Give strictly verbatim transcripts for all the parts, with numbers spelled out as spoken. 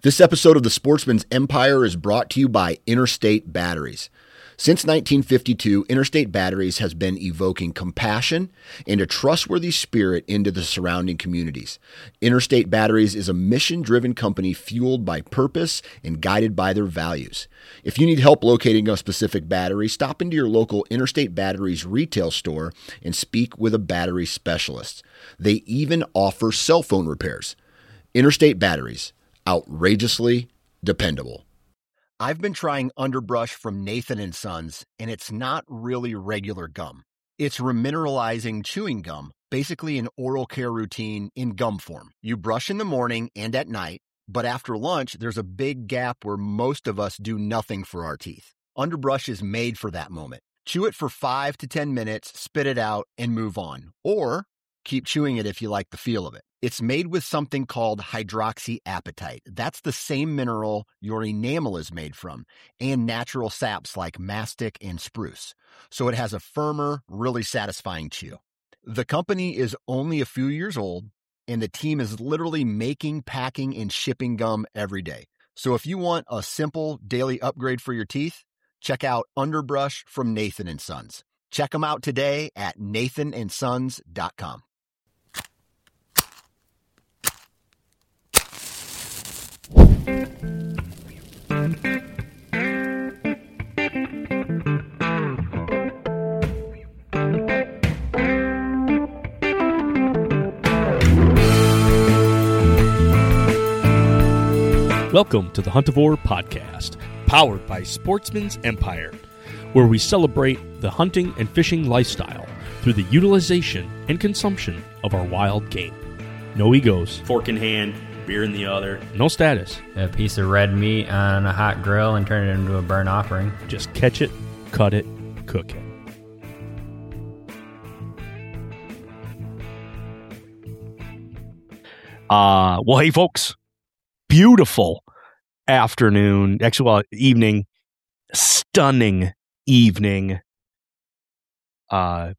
This episode of the Sportsman's Empire is brought to you by Interstate Batteries. Since nineteen fifty-two, Interstate Batteries has been evoking compassion and a trustworthy spirit into the surrounding communities. Interstate Batteries is a mission-driven company fueled by purpose and guided by their values. If you need help locating a specific battery, stop into your local Interstate Batteries retail store and speak with a battery specialist. They even offer cell phone repairs. Interstate Batteries. Outrageously dependable. I've been trying Underbrush from Nathan and Sons, and it's not really regular gum. It's remineralizing chewing gum, basically an oral care routine in gum form. You brush in the morning and at night, but after lunch, there's a big gap where most of us do nothing for our teeth. Underbrush is made for that moment. Chew it for five to ten minutes, spit it out, and move on. Or keep chewing it if you like the feel of it. It's made with something called hydroxyapatite. That's the same mineral your enamel is made from, and natural saps like mastic and spruce. So it has a firmer, really satisfying chew. The company is only a few years old, and the team is literally making, packing, and shipping gum every day. So if you want a simple daily upgrade for your teeth, check out Underbrush from Nathan and Sons. Check them out today at nathan and sons dot com. Welcome to the Huntivore Podcast, powered by Sportsman's Empire, where we celebrate the hunting and fishing lifestyle through the utilization and consumption of our wild game. No egos. Fork in hand, beer in the other. No status. A piece of red meat on a hot grill and turn it into a burnt offering. Just catch it, cut it, cook it. Uh, well, hey, folks. Beautiful afternoon, actually, well, evening, stunning evening. Uh,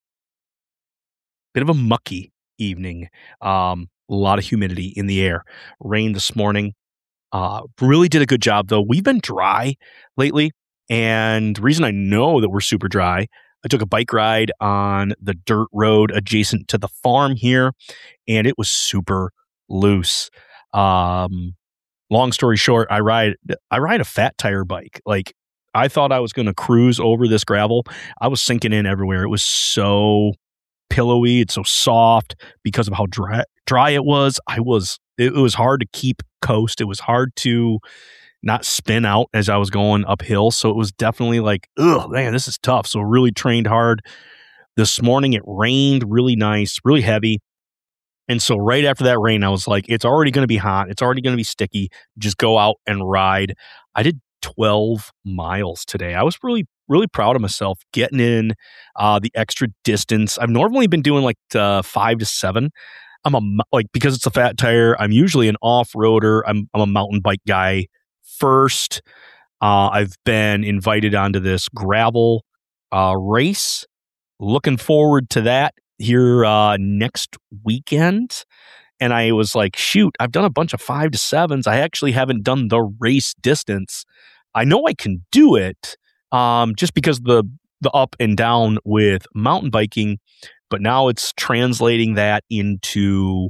bit of a mucky evening. Um, a lot of humidity in the air. Rain this morning. Uh, really did a good job, though. We've been dry lately, and the reason I know that we're super dry, I took a bike ride on the dirt road adjacent to the farm here, and it was super loose. Um, long story short, I ride I ride a fat tire bike. Like, I thought I was going to cruise over this gravel. I was sinking in everywhere. It was so pillowy. It's so soft because of how dry, dry it was. I was it, it was hard to keep coast. It was hard to not spin out as I was going uphill. So it was definitely like, ugh, man, this is tough. So really trained hard. This morning it rained really nice, really heavy. And so right after that rain, I was like, it's already going to be hot. It's already going to be sticky. Just go out and ride. I did twelve miles today. I was really, really proud of myself getting in uh, the extra distance. I've normally been doing like uh, five to seven. I'm a, like, because it's a fat tire, I'm usually an off-roader. I'm, I'm a mountain bike guy first. Uh, I've been invited onto this gravel uh, race. Looking forward to that here uh, next weekend. And I was like, shoot, I've done a bunch of five to sevens. I actually haven't done the race distance. I know I can do it um, just because the the up and down with mountain biking, but now it's translating that into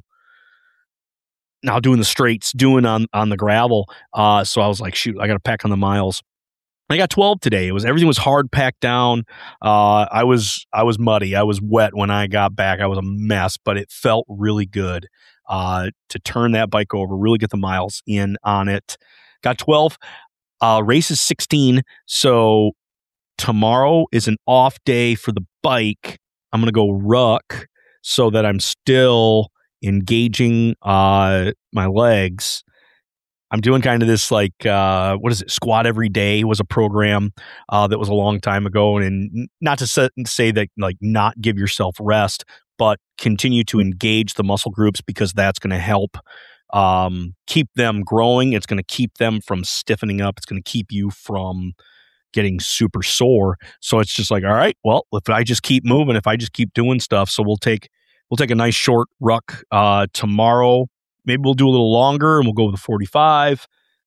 now doing the straights, doing on, on the gravel. Uh, so I was like, shoot, I got to pack on the miles. I got twelve today. It was everything was hard packed down. Uh, I was I was muddy. I was wet when I got back. I was a mess, but it felt really good uh, to turn that bike over, really get the miles in on it. Got twelve. Uh, race is sixteen. So tomorrow is an off day for the bike. I'm gonna go ruck so that I'm still engaging uh, my legs. I'm doing kind of this like, uh, what is it? Squat Every Day was a program uh, that was a long time ago. And not to say, say that like not give yourself rest, but continue to engage the muscle groups because that's going to help um, keep them growing. It's going to keep them from stiffening up. It's going to keep you from getting super sore. So it's just like, all right, well, if I just keep moving, if I just keep doing stuff, so we'll take, we'll take a nice short ruck uh, tomorrow. Maybe we'll do a little longer and we'll go with the forty-five.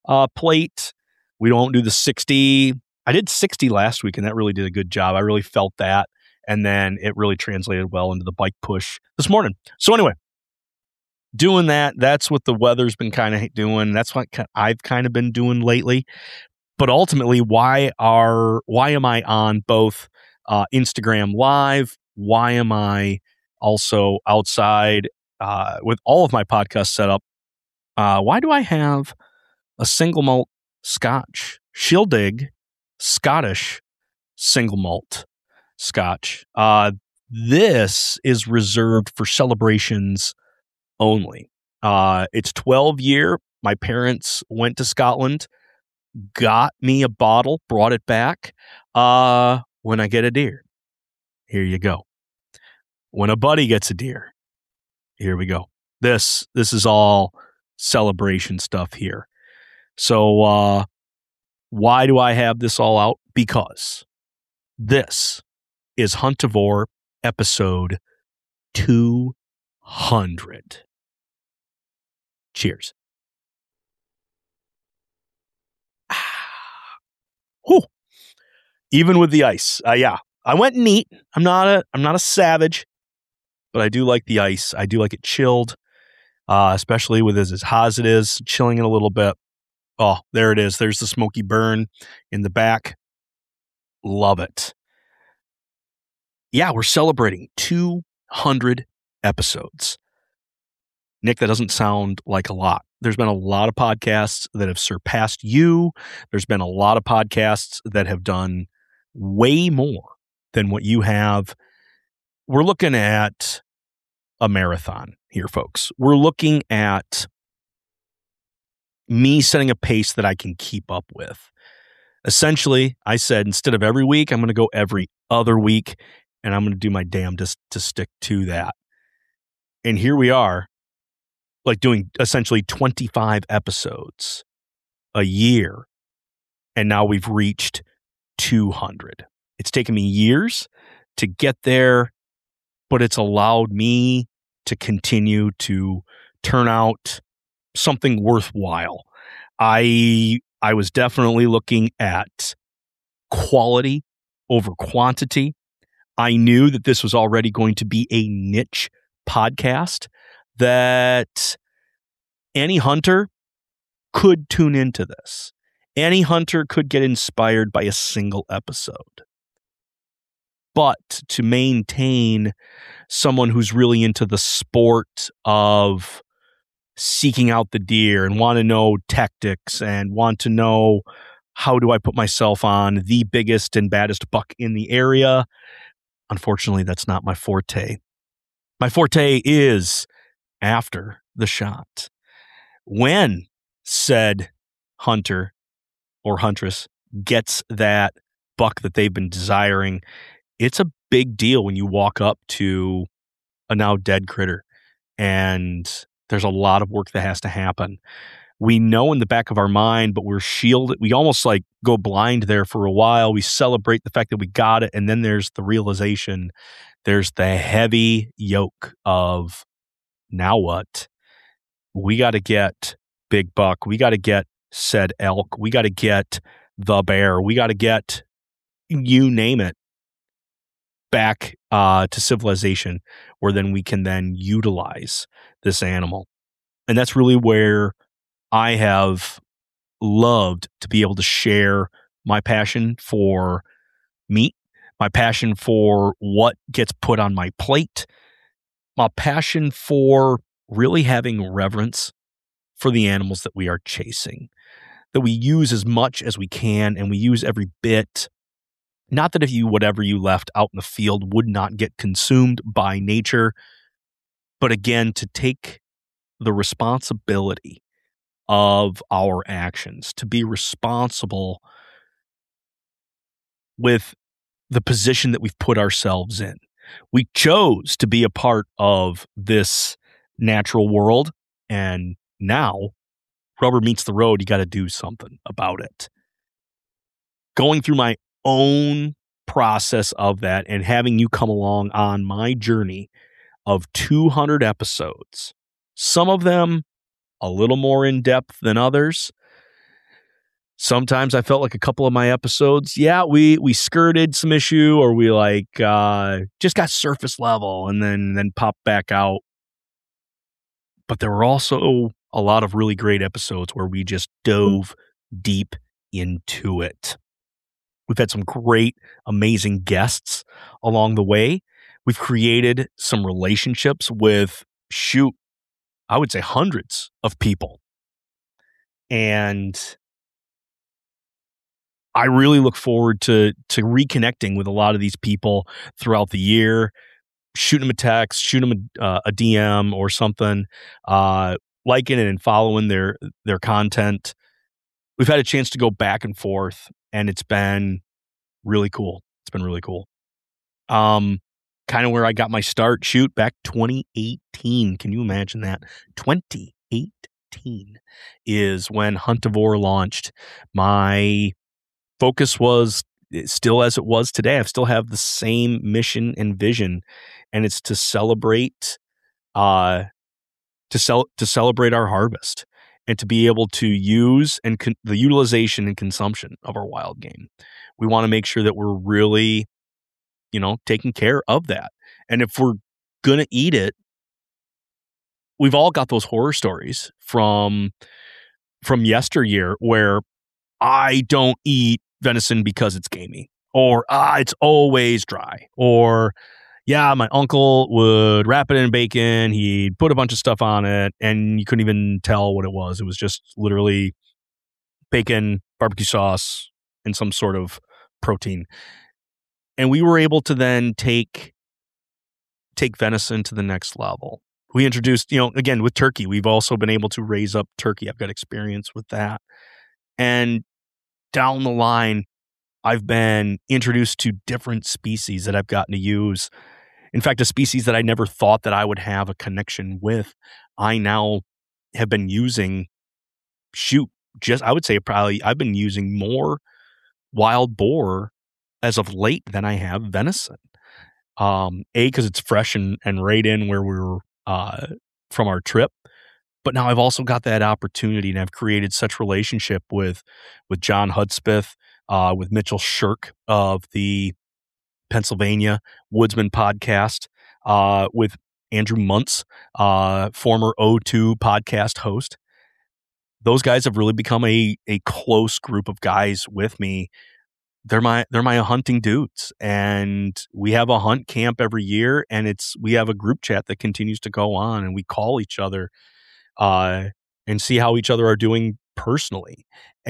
uh, plate. We don't do the sixty. I did sixty last week, and that really did a good job. I really felt that. And then it really translated well into the bike push this morning. So anyway, doing that, that's what the weather's been kind of doing. That's what I've kind of been doing lately. But ultimately, why are why am I on both uh, Instagram Live? Why am I also outside uh, with all of my podcasts set up? Uh, why do I have a single malt Scotch, Shildig Scottish single malt Scotch? Uh, this is reserved for celebrations only. Uh, it's twelve year. My parents went to Scotland, got me a bottle, brought it back. Uh, when I get a deer, here you go. When a buddy gets a deer, here we go. This this is all celebration stuff here. So uh, why do I have this all out? Because this is Huntivore episode two hundred. Cheers. Whew. Even with the ice, uh, yeah, I went neat. I'm not a I'm not a savage, but I do like the ice. I do like it chilled, uh, especially with as, as hot as it is, chilling it a little bit. Oh, there it is. There's the smoky burn in the back. Love it. Yeah, we're celebrating two hundred episodes. Nick, that doesn't sound like a lot. There's been a lot of podcasts that have surpassed you. There's been a lot of podcasts that have done way more than what you have. We're looking at a marathon here, folks. We're looking at me setting a pace that I can keep up with. Essentially, I said instead of every week, I'm going to go every other week, and I'm going to do my damnedest to stick to that. And here we are, like doing essentially twenty-five episodes a year, and now we've reached two hundred. It's taken me years to get there, but it's allowed me to continue to turn out something worthwhile. I I was definitely looking at quality over quantity. I knew that this was already going to be a niche podcast, that any hunter could tune into this. Any hunter could get inspired by a single episode. But to maintain someone who's really into the sport of seeking out the deer and want to know tactics and want to know how do I put myself on the biggest and baddest buck in the area, unfortunately, that's not my forte. My forte is after the shot. When said hunter or huntress gets that buck that they've been desiring, it's a big deal when you walk up to a now dead critter. And there's a lot of work that has to happen. We know in the back of our mind, but we're shielded. We almost like go blind there for a while. We celebrate the fact that we got it. And then there's the realization, there's the heavy yoke of now what? We got to get big buck. We got to get said elk. We got to get the bear. We got to get, you name it, back uh, to civilization, where then we can then utilize this animal. And that's really where I have loved to be able to share my passion for meat, my passion for what gets put on my plate, my passion for really having reverence for the animals that we are chasing, that we use as much as we can, and we use every bit. Not that if you, whatever you left out in the field would not get consumed by nature, but again, to take the responsibility of our actions, to be responsible with the position that we've put ourselves in. We chose to be a part of this natural world, and now rubber meets the road. You got to do something about it. Going through my own process of that and having you come along on my journey of two hundred episodes, some of them a little more in depth than others, Sometimes I felt like a couple of my episodes, yeah, we we skirted some issue, or we like uh, just got surface level and then then popped back out. But there were also a lot of really great episodes where we just dove deep into it. We've had some great, amazing guests along the way. We've created some relationships with, shoot, I would say hundreds of people. And I really look forward to to reconnecting with a lot of these people throughout the year, shooting them a text, shooting them a, uh, a D M or something, uh, liking it and following their their content. We've had a chance to go back and forth, and it's been really cool. It's been really cool. Um, kind of where I got my start, shoot, back twenty eighteen. Can you imagine that? twenty eighteen is when Huntivore launched. My focus was still as it was today. I still have the same mission and vision, and it's to celebrate, uh, to sell to celebrate our harvest and to be able to use and con- the utilization and consumption of our wild game. We want to make sure that we're really, you know, taking care of that. And if we're gonna eat it, we've all got those horror stories from from yesteryear where I don't eat venison because it's gamey, or ah, it's always dry, or yeah, my uncle would wrap it in bacon, he'd put a bunch of stuff on it, and you couldn't even tell what it was. It was just literally bacon, barbecue sauce, and some sort of protein. And we were able to then take take venison to the next level. We introduced, you know, again, with turkey, we've also been able to raise up turkey. I've got experience with that. And down the line, I've been introduced to different species that I've gotten to use. In fact, a species that I never thought that I would have a connection with, I now have been using, shoot, just, I would say probably I've been using more wild boar as of late than I have venison. Um, A, because it's fresh and, and right in where we were uh, from our trip. But now I've also got that opportunity, and I've created such relationship with with John Hudspeth, uh, with Mitchell Shirk of the Pennsylvania Woodsman podcast, uh, with Andrew Muntz, uh, former O two podcast host. Those guys have really become a a close group of guys with me. They're my they're my hunting dudes, and we have a hunt camp every year, and it's we have a group chat that continues to go on, and we call each other uh, and see how each other are doing personally.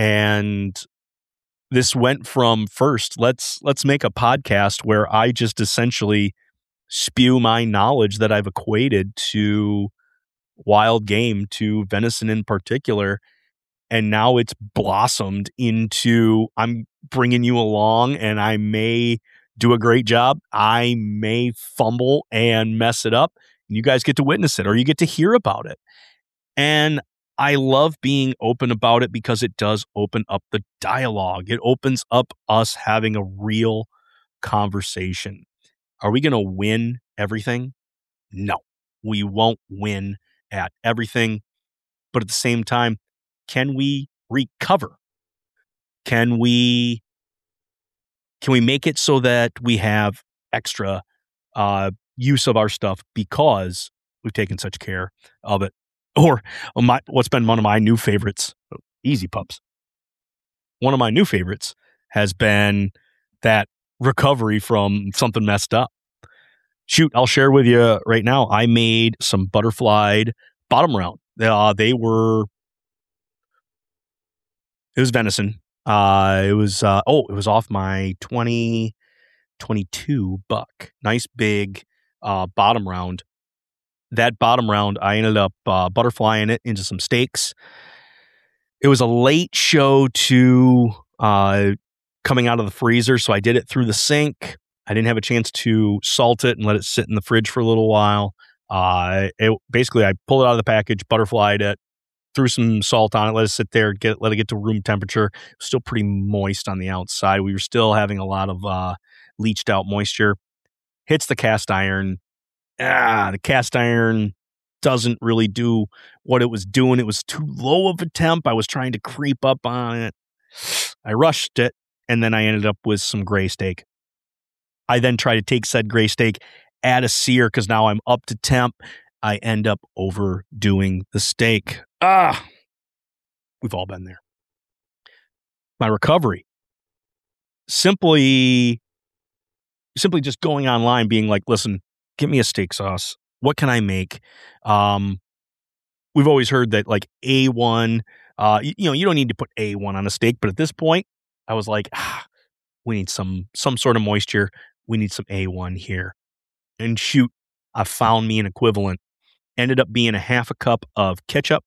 And this went from first, let's let's make a podcast where I just essentially spew my knowledge that I've equated to wild game, to venison in particular. And now it's blossomed into, I'm bringing you along, and I may do a great job. I may fumble and mess it up. And you guys get to witness it, or you get to hear about it. And I love being open about it because it does open up the dialogue. It opens up us having a real conversation. Are we going to win everything? No, we won't win at everything. But at the same time, can we recover? Can we can we make it so that we have extra uh, use of our stuff because we've taken such care of it? Or my, what's been one of my new favorites, Easy Pups. One of my new favorites has been that recovery from something messed up. Shoot, I'll share with you right now. I made some butterflied bottom round. Uh, they were, it was venison. Uh, it was, uh, oh, it was off my twenty twenty-two buck. Nice big uh, bottom round. That bottom round, I ended up uh, butterflying it into some steaks. It was a late show to uh, coming out of the freezer, so I did it through the sink. I didn't have a chance to salt it and let it sit in the fridge for a little while. Uh, it, basically, I pulled it out of the package, butterflied it, threw some salt on it, let it sit there, get let it get to room temperature. It was still pretty moist on the outside. We were still having a lot of uh, leached out moisture. Hits the cast iron. Ah, the cast iron doesn't really do what it was doing. It was too low of a temp. I was trying to creep up on it. I rushed it, and then I ended up with some gray steak. I then try to take said gray steak, add a sear, because now I'm up to temp. I end up overdoing the steak. Ah, we've all been there. My recovery. Simply, simply just going online, being like, listen, get me a steak sauce. What can I make? Um, we've always heard that like A one, uh, you, you know, you don't need to put A one on a steak, but at this point, I was like, ah, we need some some sort of moisture. We need some A one here. And shoot, I found me an equivalent. Ended up being a half a cup of ketchup,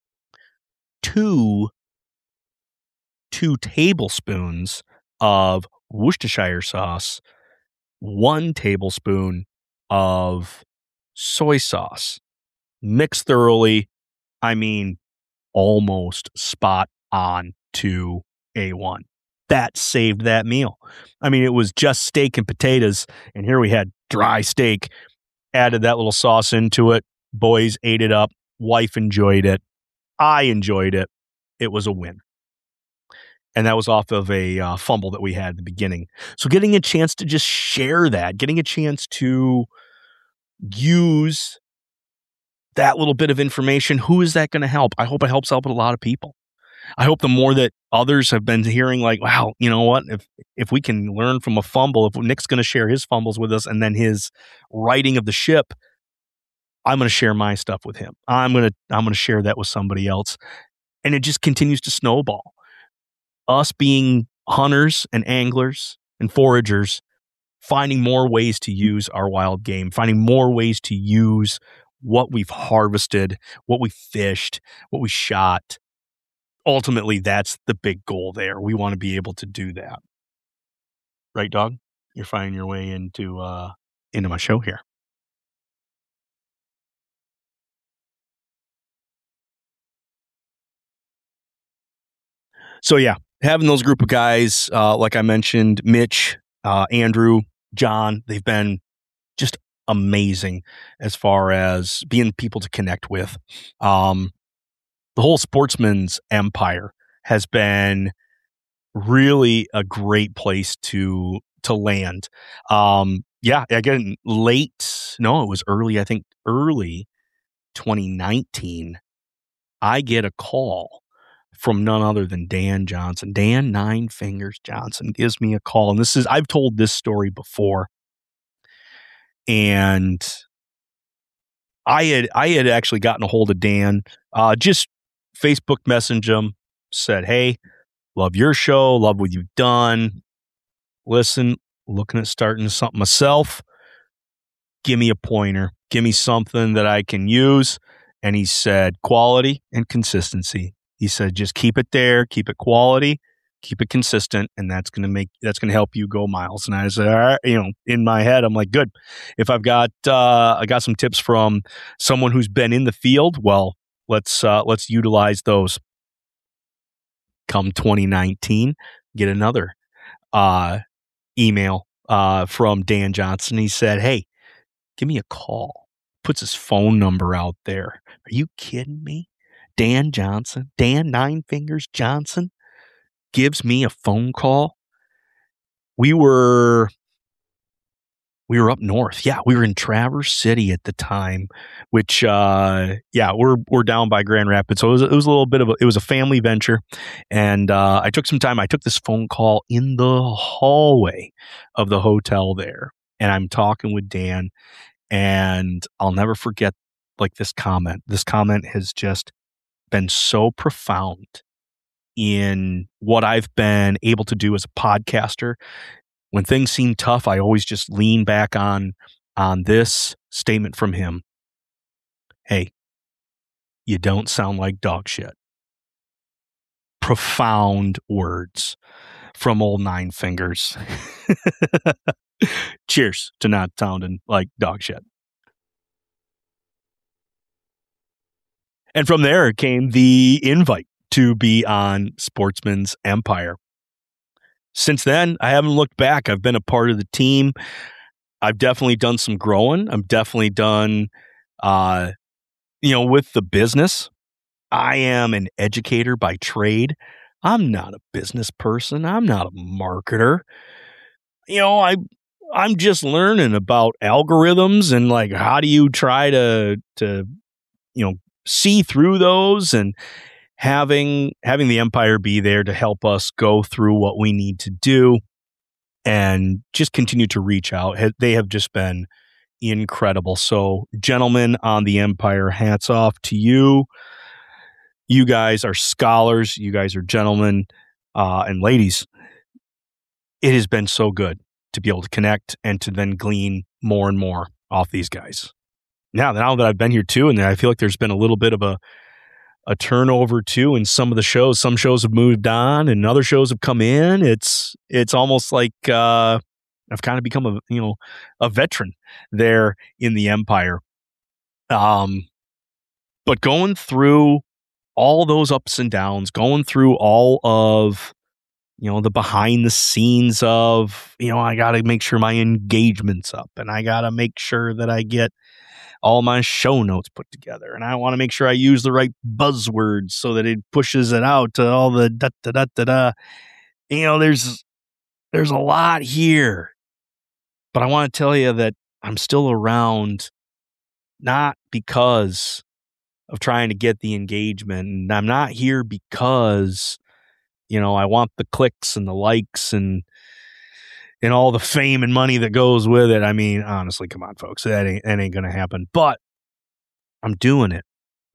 two, two tablespoons of Worcestershire sauce, one tablespoon of soy sauce. Mix thoroughly. I mean, almost spot on to A one. That saved that meal. I mean, it was just steak and potatoes, and here we had dry steak. Added that little sauce into it. Boys ate it up. Wife enjoyed it. I enjoyed it. It was a win. And that was off of a uh, fumble that we had at the beginning. So getting a chance to just share that, getting a chance to use that little bit of information, who is that going to help? I hope it helps out a lot of people. I hope the more that others have been hearing like, wow, you know what, if if we can learn from a fumble, if Nick's going to share his fumbles with us and then his righting of the ship, I'm going to share my stuff with him. I'm going to I'm going to share that with somebody else. And it just continues to snowball. Us being hunters and anglers and foragers, finding more ways to use our wild game, finding more ways to use what we've harvested, what we fished, what we shot. Ultimately, that's the big goal there. We want to be able to do that. Right, dog? You're finding your way into uh, into my show here. So, yeah, having those group of guys, uh, like I mentioned, Mitch, uh, Andrew, John, they've been just amazing as far as being people to connect with. Um, the whole Sportsman's Empire has been really a great place to to land. Um, yeah, again, late, no, it was early, I think early twenty nineteen, I get a call from none other than Dan Johnson. Dan Nine Fingers Johnson gives me a call. And this is, I've told this story before. And I had I had actually gotten a hold of Dan, uh, just Facebook messaged him, said, hey, love your show, love what you've done. Listen, looking at starting something myself. Give me a pointer. Give me something that I can use. And he said, quality and consistency. He said, just keep it there, keep it quality, keep it consistent, and that's going to make, that's going to help you go miles. And I said, all right, you know, in my head, I'm like, good. If I've got, uh, I got some tips from someone who's been in the field, well, let's, uh, let's utilize those. Come twenty nineteen, get another, uh, email, uh, from Dan Johnson. He said, hey, give me a call. Puts his phone number out there. Are you kidding me? Dan Johnson, Dan Nine Fingers Johnson gives me a phone call. We were, we were up north. Yeah, we were in Traverse City at the time, which, uh, yeah, we're we're down by Grand Rapids. So it was, it was a little bit of a, it was a family venture, and uh, I took some time. I took this phone call in the hallway of the hotel there, and I'm talking with Dan, and I'll never forget like this comment. This comment has just been so profound in what I've been able to do as a podcaster. When things seem tough, I always just lean back on, on this statement from him. Hey, you don't sound like dog shit. Profound words from old Nine Fingers. Cheers to not sounding like dog shit. And from there came the invite to be on Sportsman's Empire. Since then, I haven't looked back. I've been a part of the team. I've definitely done some growing. I've definitely done, uh, you know, with the business. I am an educator by trade. I'm not a business person. I'm not a marketer. You know, I I'm just learning about algorithms and like how do you try to to you know see through those, and having having the Empire be there to help us go through what we need to do and just continue to reach out. They have just been incredible. So, gentlemen on the Empire, hats off to you. You guys are scholars. You guys are gentlemen uh, and ladies. It has been so good to be able to connect and to then glean more and more off these guys. Now, now that I've been here too, and I feel like there's been a little bit of a a turnover too in some of the shows. Some shows have moved on, and other shows have come in. It's it's almost like uh, I've kind of become a you know a veteran there in the Empire. Um, but going through all those ups and downs, going through all of you know the behind the scenes of you know I got to make sure my engagement's up, and I got to make sure that I get all my show notes put together, and I want to make sure I use the right buzzwords so that it pushes it out to all the da da da da da. You know, there's there's a lot here, but I want to tell you that I'm still around, not because of trying to get the engagement, and I'm not here because you know I want the clicks and the likes and. And all the fame and money that goes with it. I mean, honestly, come on, folks. That ain't, that ain't going to happen. But I'm doing it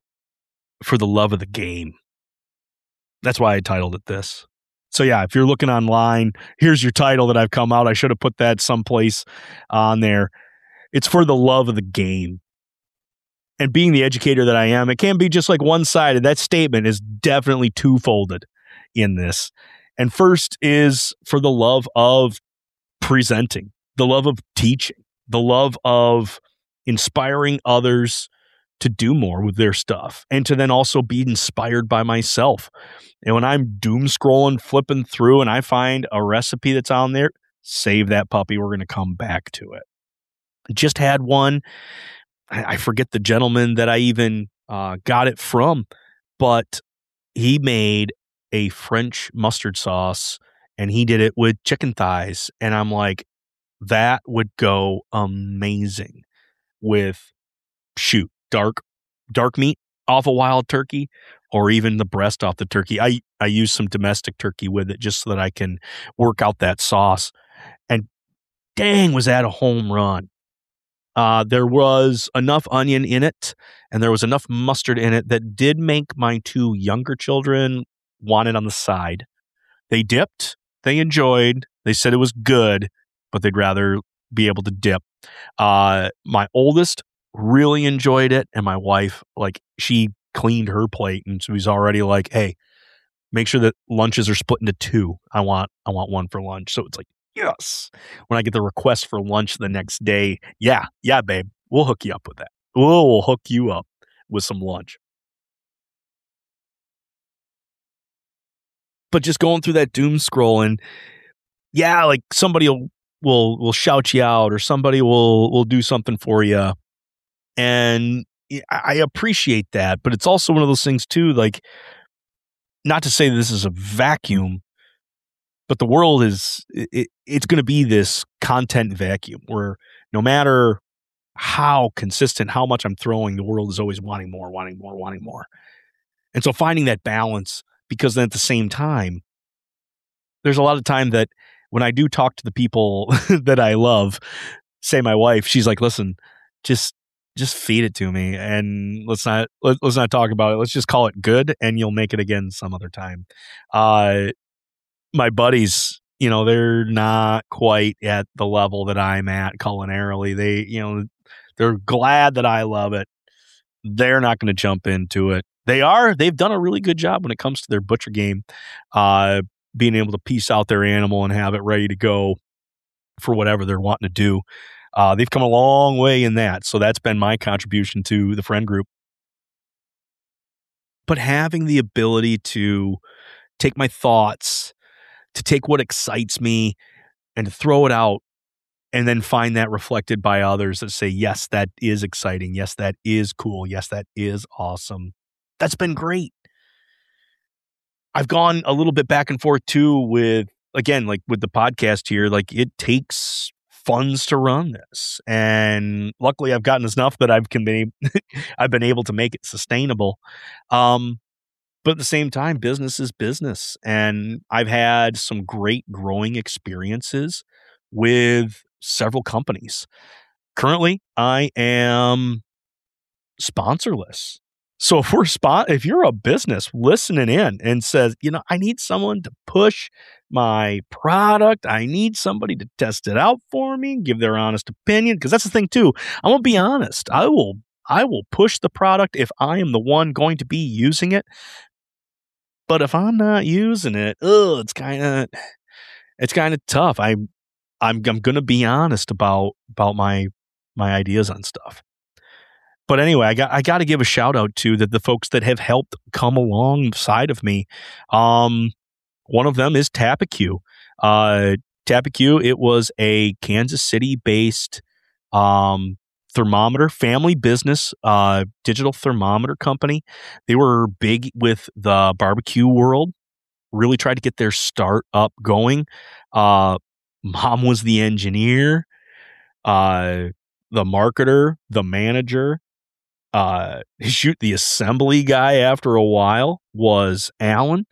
for the love of the game. That's why I titled it this. So, yeah, if you're looking online, here's your title that I've come out. I should have put that someplace on there. It's for the love of the game. And being the educator that I am, it can't be just like one-sided. That statement is definitely two-folded in this. And first is for the love of presenting, the love of teaching, the love of inspiring others to do more with their stuff, and to then also be inspired by myself. And when I'm doom scrolling, flipping through, and I find a recipe that's on there, save that puppy. We're going to come back to it. Just had one. I, I forget the gentleman that I even uh, got it from, but he made a French mustard sauce. And he did it with chicken thighs. And I'm like, that would go amazing with, shoot, dark dark meat off a wild turkey, or even the breast off the turkey. I, I use some domestic turkey with it just so that I can work out that sauce. And dang, was that a home run. Uh, there was enough onion in it, and there was enough mustard in it that did make my two younger children want it on the side. They dipped. They enjoyed. They said it was good, but they'd rather be able to dip. Uh, my oldest really enjoyed it, and my wife, like, she cleaned her plate, and she was already like, "Hey, make sure that lunches are split into two. I want, I want one for lunch." So it's like, yes. When I get the request for lunch the next day, yeah, yeah, babe, we'll hook you up with that. We'll, we'll hook you up with some lunch. But just going through that doom scroll, and yeah, like somebody will, will will shout you out, or somebody will will do something for you, and I appreciate that. But it's also one of those things too, like, not to say this is a vacuum, but the world is it, it's going to be this content vacuum where no matter how consistent, how much I'm throwing, the world is always wanting more, wanting more, wanting more. And so finding that balance. Because then at the same time, there's a lot of time that when I do talk to the people that I love, say my wife, she's like, listen, just just feed it to me, and let's not let, let's not talk about it. Let's just call it good, and you'll make it again some other time. Uh, my buddies, you know, they're not quite at the level that I'm at culinarily. They, you know, they're glad that I love it. They're not going to jump into it. They are. They've done a really good job when it comes to their butcher game, uh, being able to piece out their animal and have it ready to go for whatever they're wanting to do. Uh, they've come a long way in that. So that's been my contribution to the friend group. But having the ability to take my thoughts, to take what excites me and to throw it out, and then find that reflected by others that say, yes, that is exciting. Yes, that is cool. Yes, that is awesome. That's been great. I've gone a little bit back and forth too with, again, like with the podcast here, like it takes funds to run this. And luckily I've gotten enough that I've can be, I've been able to make it sustainable. Um, but at the same time, business is business. And I've had some great growing experiences with several companies. Currently, I am sponsorless. So if we're spot, if you're a business listening in and says, you know, I need someone to push my product, I need somebody to test it out for me, give their honest opinion, because that's the thing too. I'm gonna be honest. I will, I will push the product if I am the one going to be using it. But if I'm not using it, oh, it's kind of, it's kind of tough. I, I'm, I'm gonna be honest about about my my ideas on stuff. But anyway, I got I got to give a shout out to the, the folks that have helped come alongside of me. Um, one of them is Tapiq. Uh, Tapiq, it was a Kansas City based um, thermometer family business, uh, digital thermometer company. They were big with the barbecue world. Really tried to get their start up going. Uh, mom was the engineer, uh, the marketer, the manager. Uh, shoot, the assembly guy after a while was Alan,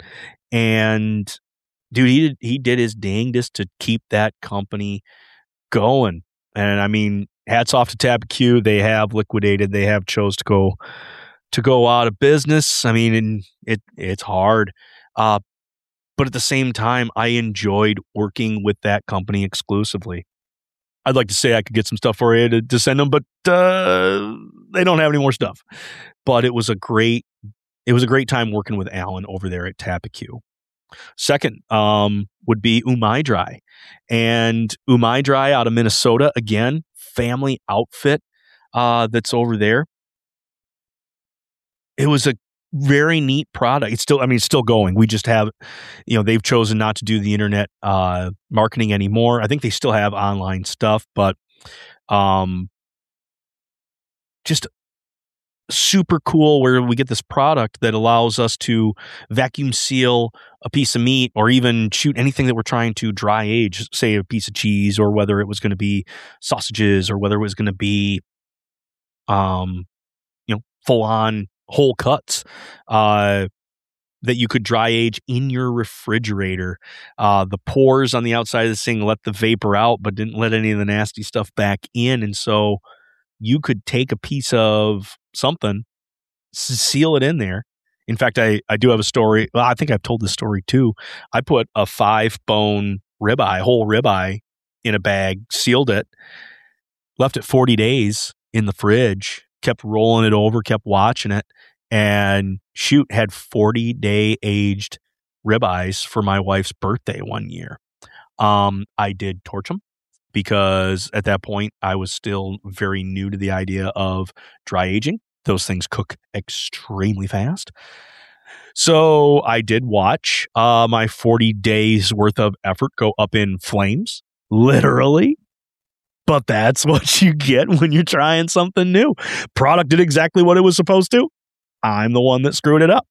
and dude, he did he did his dangest to keep that company going. And I mean, hats off to Tapiq. They have liquidated. They have chose to go to go out of business. I mean, and it it's hard, uh, but at the same time, I enjoyed working with that company exclusively. I'd like to say I could get some stuff for you to, to send them, but uh, they don't have any more stuff. But it was a great, it was a great time working with Alan over there at Tapiq. Second um, would be Umai Dry, and Umai Dry out of Minnesota, again, family outfit uh, that's over there. It was a very neat product. It's still, I mean, it's still going. We just have, you know, they've chosen not to do the internet uh, marketing anymore. I think they still have online stuff, but um, just super cool where we get this product that allows us to vacuum seal a piece of meat or even shoot anything that we're trying to dry age, say a piece of cheese, or whether it was going to be sausages or whether it was going to be, um, you know, full on whole cuts uh, that you could dry age in your refrigerator. Uh, the pores on the outside of this thing let the vapor out, but didn't let any of the nasty stuff back in. And so you could take a piece of something, seal it in there. In fact, I, I do have a story. Well, I think I've told this story too. I put a five bone ribeye, whole ribeye in a bag, sealed it, left it forty days in the fridge, kept rolling it over, kept watching it, and shoot, had forty day aged ribeyes for my wife's birthday one year. Um, I did torch them because at that point I was still very new to the idea of dry aging. Those things cook extremely fast. So I did watch uh, my forty days worth of effort go up in flames, literally. But that's what you get when you're trying something new. Product did exactly what it was supposed to. I'm the one that screwed it up.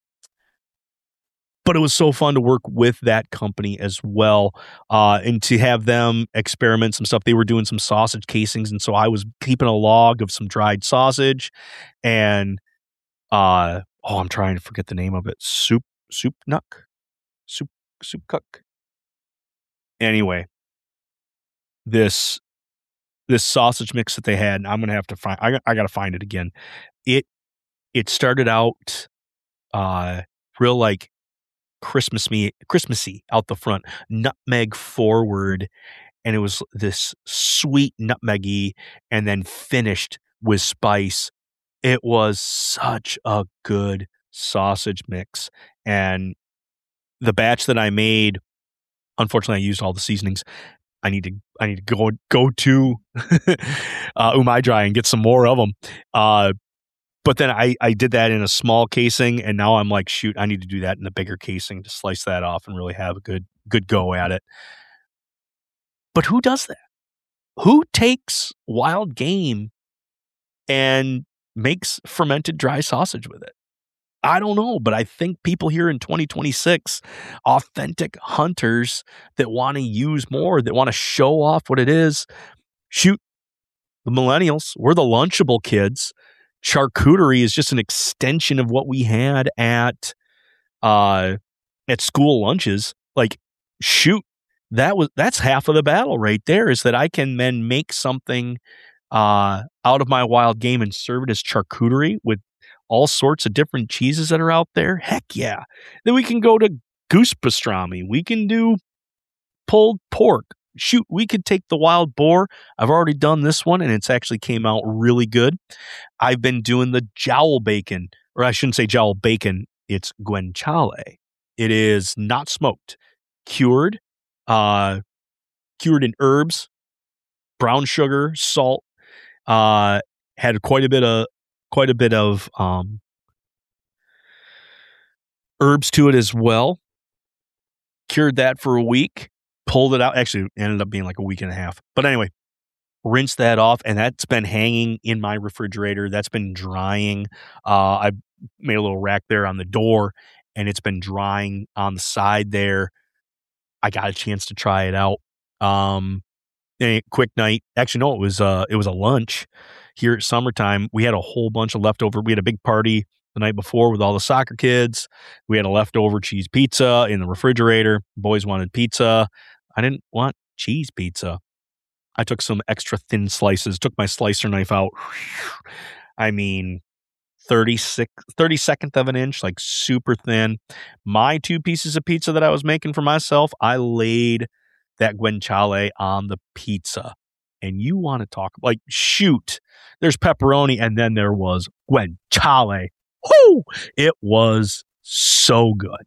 But it was so fun to work with that company as well, uh, and to have them experiment some stuff. They were doing some sausage casings, and so I was keeping a log of some dried sausage. And uh, oh, I'm trying to forget the name of it. Soup, soup nuck, soup, soup cook. Anyway, this. This sausage mix that they had, I'm gonna have to find. I, I gotta find it again. It it started out uh, real like Christmassy, Christmassy out the front, nutmeg forward, and it was this sweet nutmeggy, and then finished with spice. It was such a good sausage mix, and the batch that I made, unfortunately, I used all the seasonings. I need to I need to go go to uh, Umai Dry and get some more of them. Uh, but then I, I did that in a small casing, and now I'm like, shoot, I need to do that in a bigger casing to slice that off and really have a good good go at it. But who does that? Who takes wild game and makes fermented dry sausage with it? I don't know, but I think people here in twenty twenty-six, authentic hunters that want to use more, that want to show off what it is, shoot, the millennials, we're the Lunchable kids. Charcuterie is just an extension of what we had at uh, at school lunches. Like, shoot, that was that's half of the battle right there, is that I can then make something uh, out of my wild game and serve it as charcuterie with all sorts of different cheeses that are out there. Heck yeah. Then we can go to goose pastrami. We can do pulled pork. Shoot, we could take the wild boar. I've already done this one, and it's actually came out really good. I've been doing the jowl bacon, or I shouldn't say jowl bacon. It's guanciale. It is not smoked, cured, uh, cured in herbs, brown sugar, salt. Uh, had quite a bit of quite a bit of um, herbs to it as well. Cured that for a week. Pulled it out. Actually, it ended up being like a week and a half. But anyway, rinsed that off, and that's been hanging in my refrigerator. That's been drying. Uh, I made a little rack there on the door, and it's been drying on the side there. I got a chance to try it out. Um, a quick night. Actually, no, it was uh, it was a lunch here at Summertime. We had a whole bunch of leftover. We had a big party the night before with all the soccer kids. We had a leftover cheese pizza in the refrigerator. Boys wanted pizza. I didn't want cheese pizza. I took some extra thin slices, took my slicer knife out. I mean, thirty-six, thirty-second of an inch, like super thin. My two pieces of pizza that I was making for myself, I laid that guanciale on the pizza. And you want to talk, like, shoot, there's pepperoni, and then there was guanciale. Whoo! It was so good.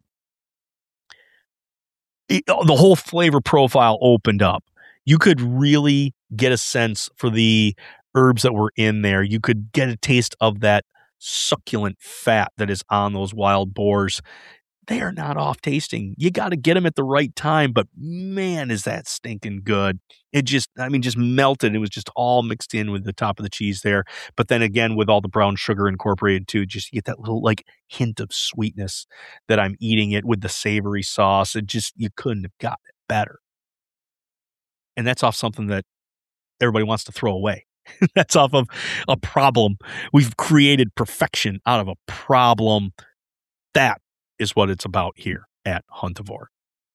It, the whole flavor profile opened up. You could really get a sense for the herbs that were in there. You could get a taste of that succulent fat that is on those wild boars. They are not off tasting. You got to get them at the right time, but man, is that stinking good. It just, I mean, just melted. It was just all mixed in with the top of the cheese there. But then again, with all the brown sugar incorporated too, just you get that little like hint of sweetness that I'm eating it with the savory sauce. It just, you couldn't have gotten it better. And that's off something that everybody wants to throw away. That's off of a problem. We've created perfection out of a problem. That is what it's about here at Huntivore.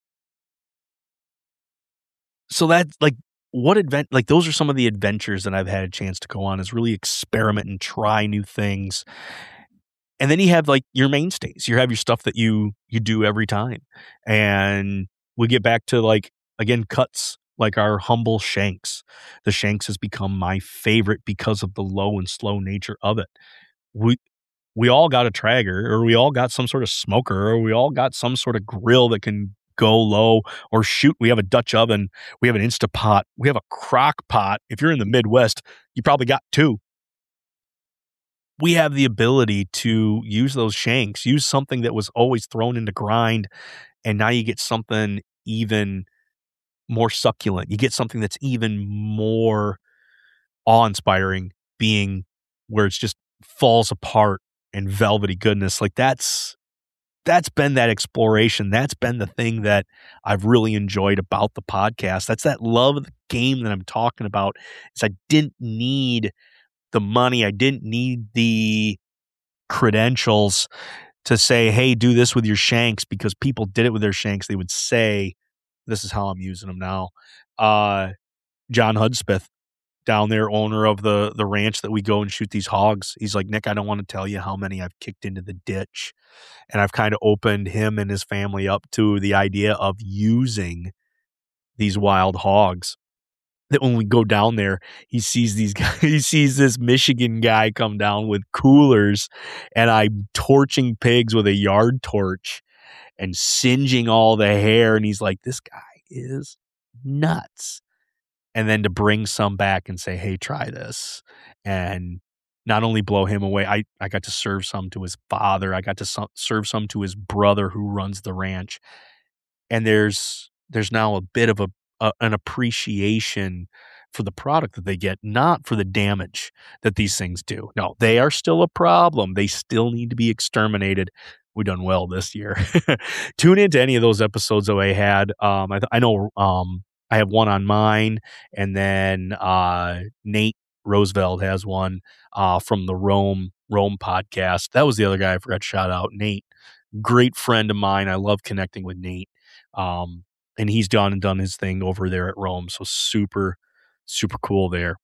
So that's like what advent like those are some of the adventures that I've had a chance to go on, is really experiment and try new things. And then you have like your mainstays. You have your stuff that you you do every time. And we get back to like, again, cuts like our humble shanks. The shanks has become my favorite because of the low and slow nature of it. We we all got a Traeger, or we all got some sort of smoker, or we all got some sort of grill that can go low, or shoot, we have a Dutch oven, we have an Instapot, we have a crock pot. If you're in the Midwest, you probably got two. We have the ability to use those shanks, use something that was always thrown into grind, and now you get something even more succulent. You get something that's even more awe-inspiring, being where it's just falls apart and velvety goodness. Like that's that's been that exploration. That's been the thing that I've really enjoyed about the podcast. That's that love of the game that I'm talking about. Is I didn't need the money. I didn't need the credentials to say, hey, do this with your shanks, because people did it with their shanks. They would say, this is how I'm using them now. Uh, John Hudspeth, down there, owner of the the ranch that we go and shoot these hogs. He's like, Nick, I don't want to tell you how many I've kicked into the ditch. And I've kind of opened him and his family up to the idea of using these wild hogs. That when we go down there, he sees these guys, he sees this Michigan guy come down with coolers, and I'm torching pigs with a yard torch and singeing all the hair. And he's like, this guy is nuts. And then to bring some back and say, hey, try this. And not only blow him away, I, I got to serve some to his father. I got to so- serve some to his brother who runs the ranch. And there's there's now a bit of a, a an appreciation for the product that they get, not for the damage that these things do. No, they are still a problem. They still need to be exterminated. We've done well this year. Tune into any of those episodes that I had. Um, I, I know um, I have one on mine, and then uh, Nate Roosevelt has one uh, from the Rome Rome podcast. That was the other guy I forgot to shout out. Nate, great friend of mine. I love connecting with Nate. Um, and he's done and done his thing over there at Rome. So super, super cool there.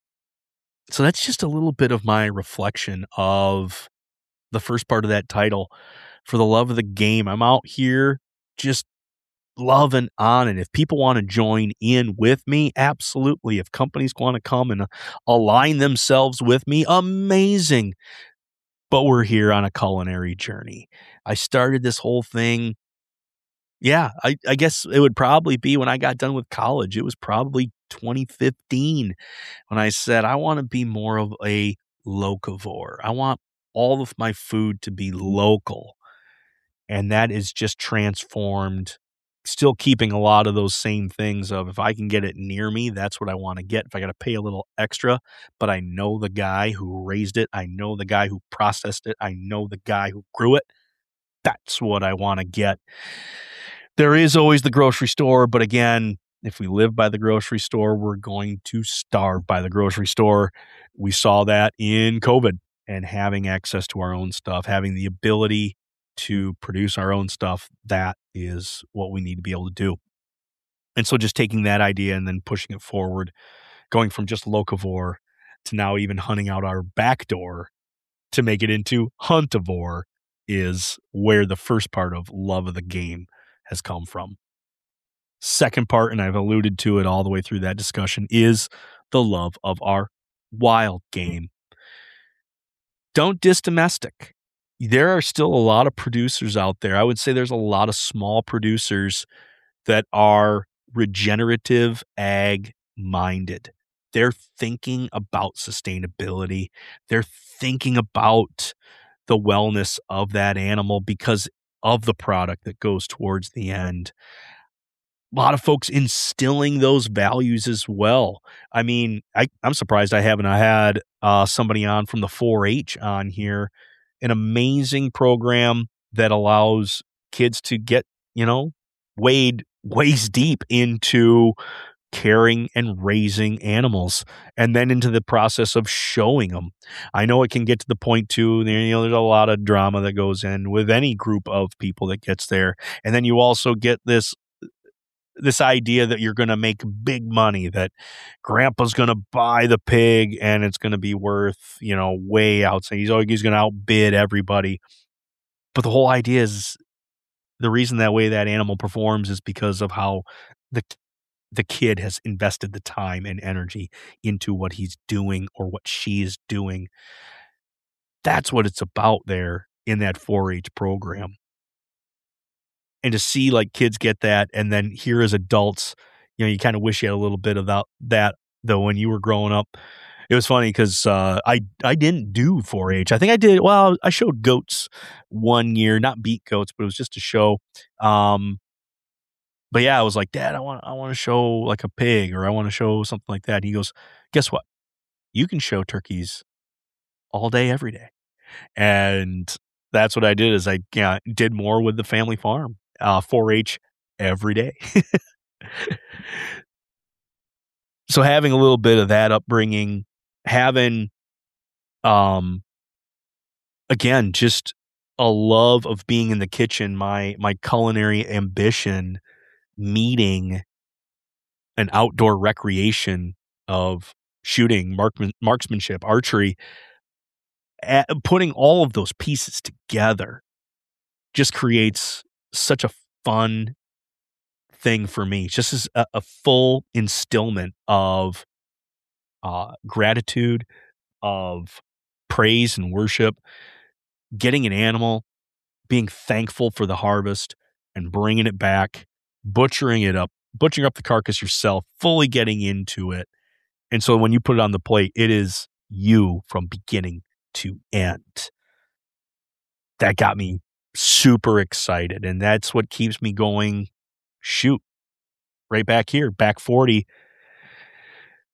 So that's just a little bit of my reflection of the first part of that title. For the love of the game, I'm out here just loving on it. If people want to join in with me, absolutely. If companies want to come and align themselves with me, amazing. But we're here on a culinary journey. I started this whole thing. Yeah, I, I guess it would probably be when I got done with college. It was probably twenty fifteen when I said, I want to be more of a locavore. I want all of my food to be local. And that is just transformed, still keeping a lot of those same things of if I can get it near me, that's what I want to get. If I got to pay a little extra, but I know the guy who raised it, I know the guy who processed it, I know the guy who grew it, that's what I want to get. There is always the grocery store, but again, if we live by the grocery store, we're going to starve by the grocery store. We saw that in COVID, and having access to our own stuff, having the ability to produce our own stuff, that is what we need to be able to do. And so just taking that idea and then pushing it forward, going from just locavore to now even hunting out our back door to make it into huntivore is where the first part of love of the game has come from. Second part, and I've alluded to it all the way through that discussion, is the love of our wild game. Don't diss domestic. There are still a lot of producers out there. I would say there's a lot of small producers that are regenerative ag minded. They're thinking about sustainability. They're thinking about the wellness of that animal because of the product that goes towards the end. A lot of folks instilling those values as well. I mean, I, I'm surprised I haven't I had uh, somebody on from the four H on here. An amazing program that allows kids to get, you know, wade waist deep into caring and raising animals, and then into the process of showing them. I know it can get to the point too, you know, there's a lot of drama that goes in with any group of people that gets there. And then you also get this this idea that you're going to make big money, that grandpa's going to buy the pig and it's going to be worth, you know, way outside. He's always he's going to outbid everybody. But the whole idea is the reason that way that animal performs is because of how the the kid has invested the time and energy into what he's doing or what she is doing. That's what it's about there in that four H program. And to see like kids get that, and then here as adults, you know, you kind of wish you had a little bit of that, that though when you were growing up. It was funny because uh, I I didn't do four H. I think I did. Well, I showed goats one year, not beat goats, but it was just a show. Um, but yeah, I was like, Dad, I want I want to show like a pig, or I want to show something like that. And he goes, guess what? You can show turkeys all day, every day. And that's what I did. Is I yeah, did more with the family farm. Uh, four H every day. So having a little bit of that upbringing, having, um, again, just a love of being in the kitchen, my my culinary ambition meeting an outdoor recreation of shooting, marksman, marksmanship, archery, at, putting all of those pieces together just creates such a fun thing for me. Just as a, a full instillment of uh, gratitude, of praise and worship, getting an animal, being thankful for the harvest and bringing it back, butchering it up, butchering up the carcass yourself, fully getting into it. And so when you put it on the plate, it is you from beginning to end. That got me super excited. And that's what keeps me going. Shoot, right back here, back forty.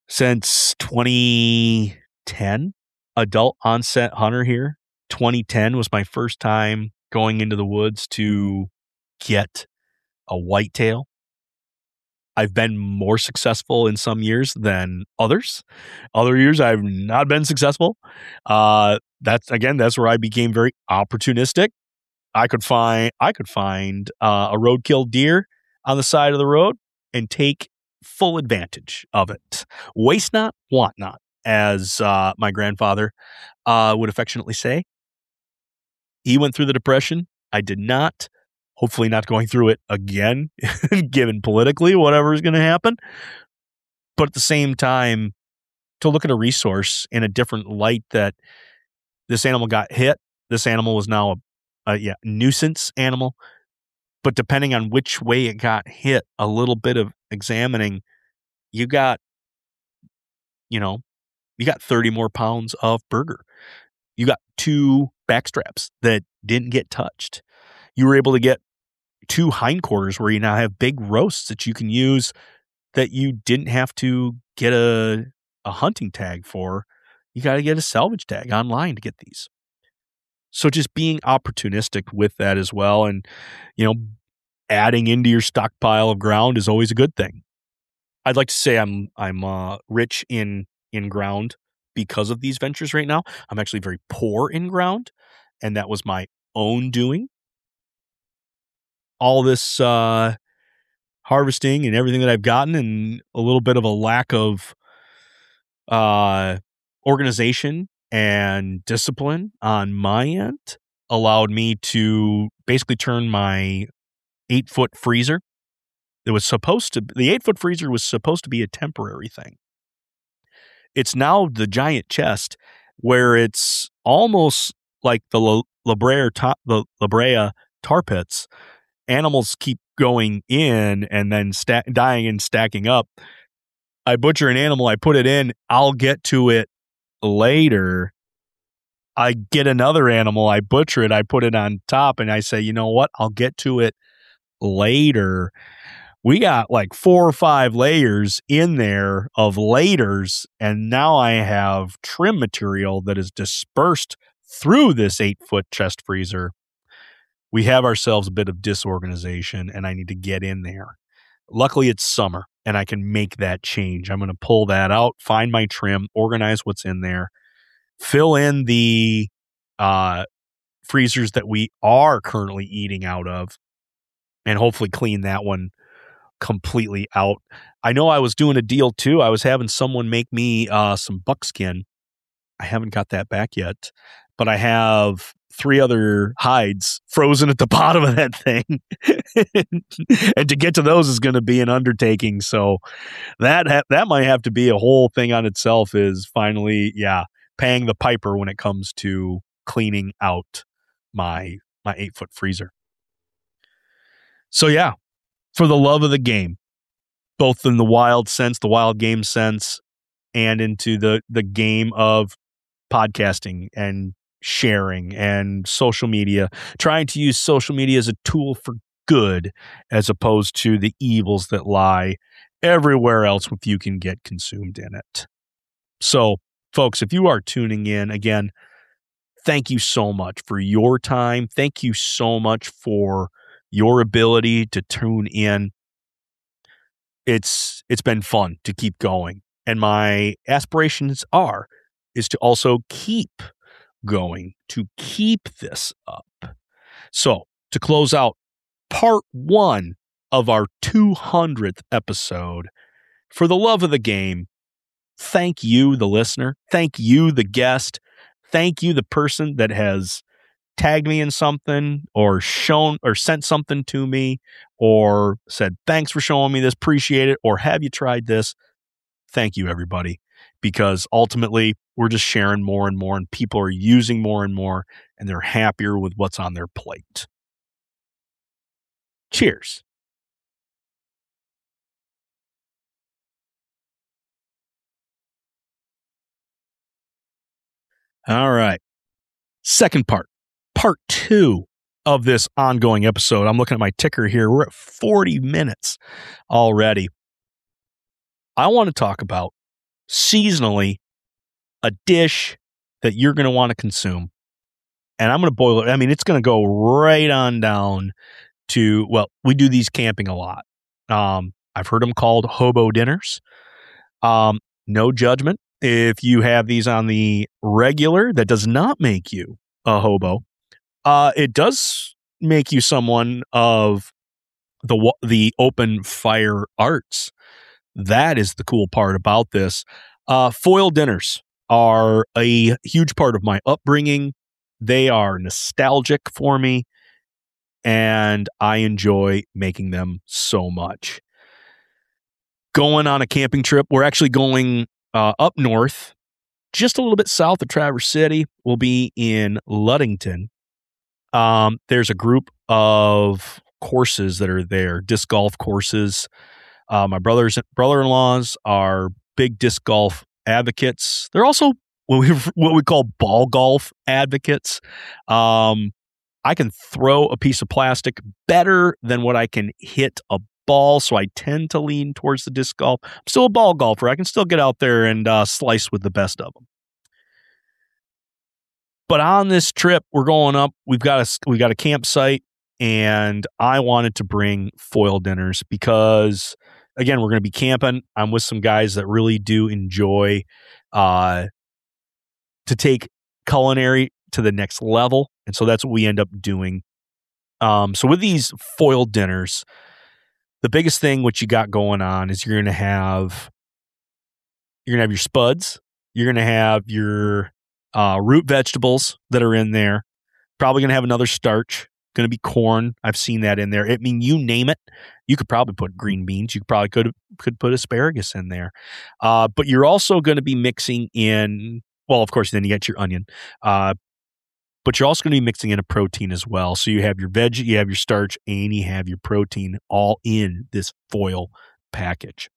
since twenty ten, adult onset hunter here. twenty ten was my first time going into the woods to get a whitetail. I've been more successful in some years than others. Other years I've not been successful. Uh, that's again, that's where I became very opportunistic. I could find I could find uh, a roadkill deer on the side of the road and take full advantage of it. Waste not, want not, as uh, my grandfather uh, would affectionately say. He went through the Depression. I did not. Hopefully not going through it again, given politically whatever is going to happen. But at the same time, to look at a resource in a different light, that this animal got hit. This animal was now a, a yeah, nuisance animal. But depending on which way it got hit, a little bit of examining, you got, you know, you got thirty more pounds of burger. You got two backstraps that didn't get touched. You were able to get two hindquarters where you now have big roasts that you can use that you didn't have to get a, a hunting tag for. You got to get a salvage tag online to get these. So just being opportunistic with that as well. And, you know, adding into your stockpile of ground is always a good thing. I'd like to say I'm, I'm uh, rich in, in ground because of these ventures right now. I'm actually very poor in ground, and that was my own doing. All this uh, harvesting and everything that I've gotten, and a little bit of a lack of uh, organization and discipline on my end allowed me to basically turn my eight foot freezer. It was supposed to, the eight foot freezer was supposed to be a temporary thing. It's now the giant chest where it's almost like the La, La Brea, ta, the La Brea tar pits. Animals keep going in and then sta- dying and stacking up. I butcher an animal, I put it in, I'll get to it later. I get another animal, I butcher it, I put it on top, and I say, you know what, I'll get to it later. We got like four or five layers in there of laters, and now I have trim material that is dispersed through this eight foot chest freezer. We have ourselves a bit of disorganization, and I need to get in there. Luckily, it's summer, and I can make that change. I'm going to pull that out, find my trim, organize what's in there, fill in the uh, freezers that we are currently eating out of, and hopefully clean that one completely out. I know I was doing a deal, too. I was having someone make me uh, some buckskin. I haven't got that back yet, but I have three other hides frozen at the bottom of that thing. And to get to those is going to be an undertaking. So that ha- that might have to be a whole thing on itself, is finally, yeah, paying the piper when it comes to cleaning out my my eight foot freezer. So yeah, for the love of the game, both in the wild sense, the wild game sense, and into the the game of podcasting and sharing and social media, trying to use social media as a tool for good as opposed to the evils that lie everywhere else with you can get consumed in it. So, folks, if you are tuning in, again, thank you so much for your time. Thank you so much for your ability to tune in. It's it's been fun to keep going. And my aspirations are is to also keep going, to keep this up. So, to close out part one of our two hundredth episode, for the love of the game, thank you, the listener. Thank you, the guest. Thank you, the person that has tagged me in something or shown or sent something to me or said, thanks for showing me this, appreciate it, or have you tried this? Thank you, everybody, because ultimately we're just sharing more and more, and people are using more and more, and they're happier with what's on their plate. Cheers. All right. Second part, part two of this ongoing episode. I'm looking at my ticker here. We're at forty minutes already. I want to talk about seasonally a dish that you're going to want to consume. And I'm going to boil it. I mean, it's going to go right on down to, well, we do these camping a lot. Um, I've heard them called hobo dinners. Um, no judgment. If you have these on the regular, that does not make you a hobo. Uh, it does make you someone of the the open fire arts. That is the cool part about this. Uh, foil dinners are a huge part of my upbringing. They are nostalgic for me, and I enjoy making them so much. Going on a camping trip, we're actually going uh, up north, just a little bit south of Traverse City. We'll be in Ludington. Um, there's a group of courses that are there, disc golf courses. Uh, my brothers, brother-in-laws are big disc golf advocates. They're also what we what we call ball golf advocates. Um, I can throw a piece of plastic better than what I can hit a ball, so I tend to lean towards the disc golf. I'm still a ball golfer. I can still get out there and uh, slice with the best of them. But on this trip, we're going up. We've got a we got a campsite, and I wanted to bring foil dinners because, again, we're going to be camping. I'm with some guys that really do enjoy uh, to take culinary to the next level, and so that's what we end up doing. Um, so with these foil dinners, the biggest thing what you got going on is you're going to have you're going to have your spuds. You're going to have your uh, root vegetables that are in there. Probably going to have another starch. Going to be corn. I've seen that in there. I mean, you name it. You could probably put green beans. You probably could could put asparagus in there. Uh, but you're also going to be mixing in. Well, of course, then you get your onion. Uh, but you're also going to be mixing in a protein as well. So you have your veg, you have your starch, and you have your protein all in this foil package.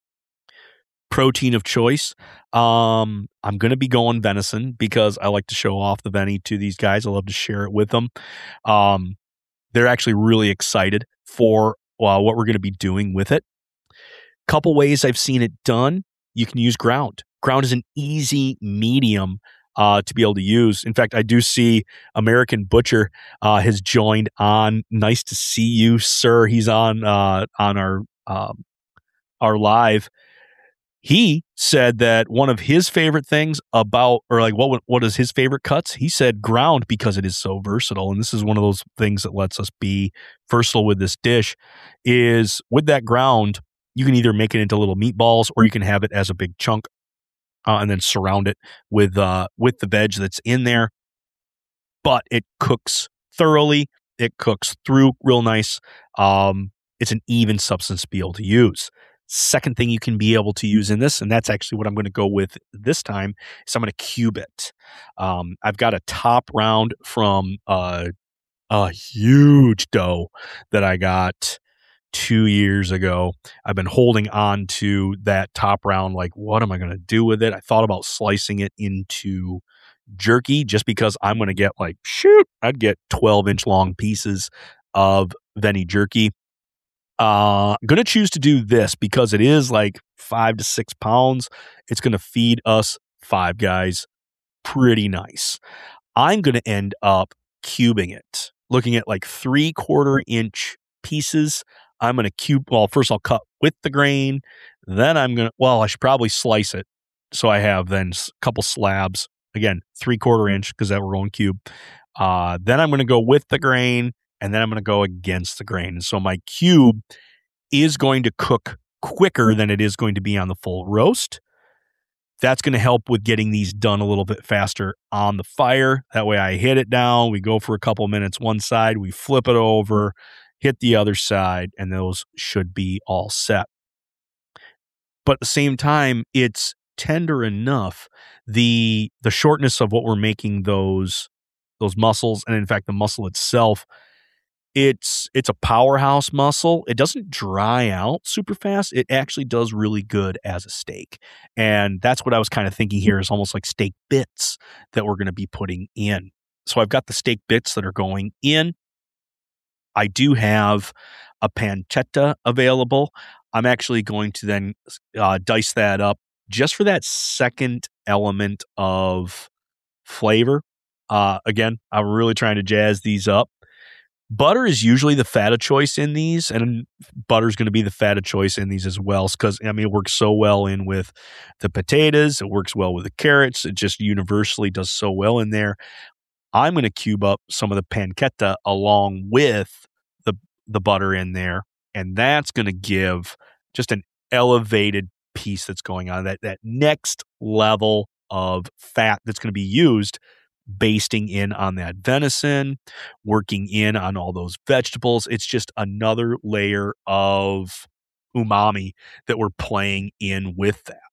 Protein of choice. Um, I'm going to be going venison because I like to show off the Veni to these guys. I love to share it with them. Um, they're actually really excited for uh, what we're going to be doing with it. Couple ways I've seen it done. You can use ground. Ground is an easy medium uh, to be able to use. In fact, I do see American Butcher uh, has joined on. Nice to see you, sir. He's on uh, on our um, our live. He said that one of his favorite things about, or like what what is his favorite cuts? He said ground because it is so versatile. And this is one of those things that lets us be versatile with this dish is with that ground, you can either make it into little meatballs or you can have it as a big chunk uh, and then surround it with uh, with the veg that's in there. But it cooks thoroughly. It cooks through real nice. Um, it's an even substance to be able to use. Second thing you can be able to use in this, and that's actually what I'm going to go with this time, is I'm going to cube it. Um, I've got a top round from uh, a huge dough that I got two years ago. I've been holding on to that top round, like, what am I going to do with it? I thought about slicing it into jerky just because I'm going to get like, shoot, I'd get twelve inch long pieces of Veni jerky. Uh, I'm going to choose to do this because it is like five to six pounds. It's going to feed us five guys pretty nice. I'm going to end up cubing it, looking at like three quarter inch pieces. I'm going to cube. Well, first I'll cut with the grain. Then I'm going to, well, I should probably slice it. So I have then a couple slabs, again, three quarter inch because that we're going cube. Uh, then I'm going to go with the grain. And then I'm going to go against the grain. And so my cube is going to cook quicker than it is going to be on the full roast. That's going to help with getting these done a little bit faster on the fire. That way I hit it down. We go for a couple of minutes one side. We flip it over, hit the other side, and those should be all set. But at the same time, it's tender enough. The, the shortness of what we're making those, those muscles, and in fact, the muscle itself, It's it's a powerhouse muscle. It doesn't dry out super fast. It actually does really good as a steak. And that's what I was kind of thinking here is almost like steak bits that we're going to be putting in. So I've got the steak bits that are going in. I do have a pancetta available. I'm actually going to then uh, dice that up just for that second element of flavor. Uh, again, I'm really trying to jazz these up. Butter is usually the fat of choice in these, and butter's going to be the fat of choice in these as well, because, I mean, it works so well in with the potatoes. It works well with the carrots. It just universally does so well in there. I'm going to cube up some of the pancetta along with the the butter in there, and that's going to give just an elevated piece that's going on, that that next level of fat that's going to be used, basting in on that venison, working in on all those vegetables. It's just another layer of umami that we're playing in with that.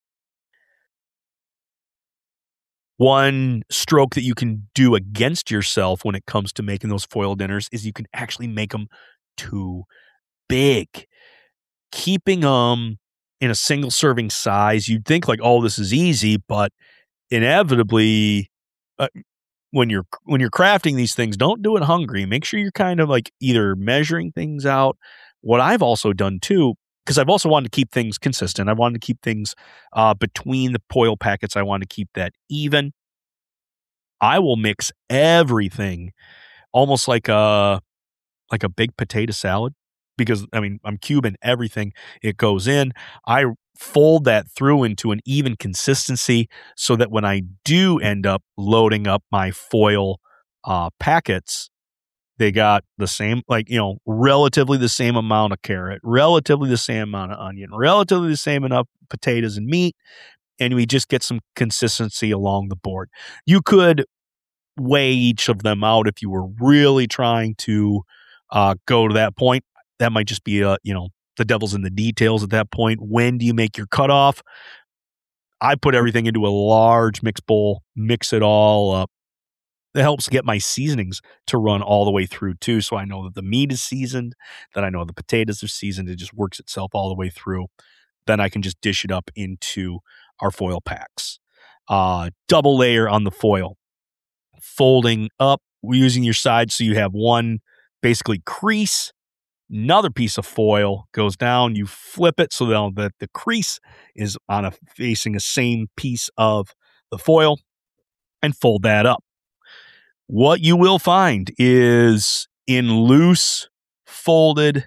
One stroke that you can do against yourself when it comes to making those foil dinners is you can actually make them too big. Keeping them in a single serving size, you'd think like, oh, this is easy, but inevitably, uh, when you're when you're crafting these things, don't do it hungry. Make sure you're kind of like either measuring things out. What I've also done too, because I've also wanted to keep things consistent. I wanted to keep things uh, between the foil packets. I wanted to keep that even. I will mix everything almost like a like a big potato salad, because, I mean, I'm cubing everything. It goes in. I fold that through into an even consistency so that when I do end up loading up my foil uh, packets, they got the same, like, you know, relatively the same amount of carrot, relatively the same amount of onion, relatively the same amount of potatoes and meat, and we just get some consistency along the board. You could weigh each of them out if you were really trying to uh, go to that point. That might just be, a, you know, the devil's in the details at that point. When do you make your cutoff? I put everything into a large mix bowl, mix it all up. It helps get my seasonings to run all the way through too, so I know that the meat is seasoned, that I know the potatoes are seasoned. It just works itself all the way through. Then I can just dish it up into our foil packs. Uh, double layer on the foil. Folding up, using your sides so you have one basically crease. Another piece of foil goes down. You flip it so that the crease is on a facing the same piece of the foil, and fold that up. What you will find is in loose folded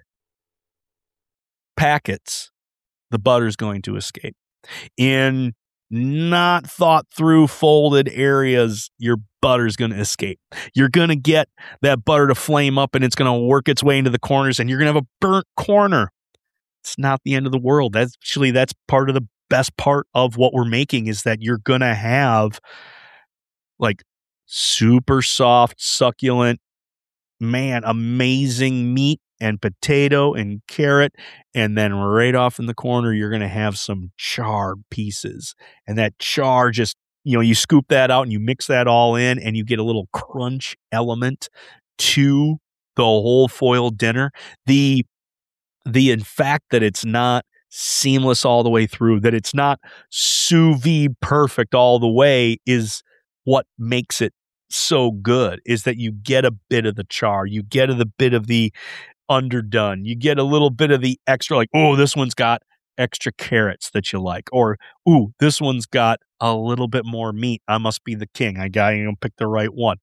packets, the butter is going to escape. In not thought through folded areas, your butter is going to escape. You're going to get that butter to flame up, and it's going to work its way into the corners, and you're going to have a burnt corner. It's not the end of the world. That's actually, that's part of the best part of what we're making, is that you're going to have like super soft, succulent, man, amazing meat and potato and carrot, and then right off in the corner, you're going to have some charred pieces, and that char just, you know, you scoop that out and you mix that all in, and you get a little crunch element to the whole foil dinner. The, the, in fact, that it's not seamless all the way through, that it's not sous vide perfect all the way, is what makes it so good, is that you get a bit of the char, you get a bit of the underdone, you get a little bit of the extra, like, oh, this one's got extra carrots that you like, or, ooh, this one's got a little bit more meat. I must be the king. I got to pick the right one.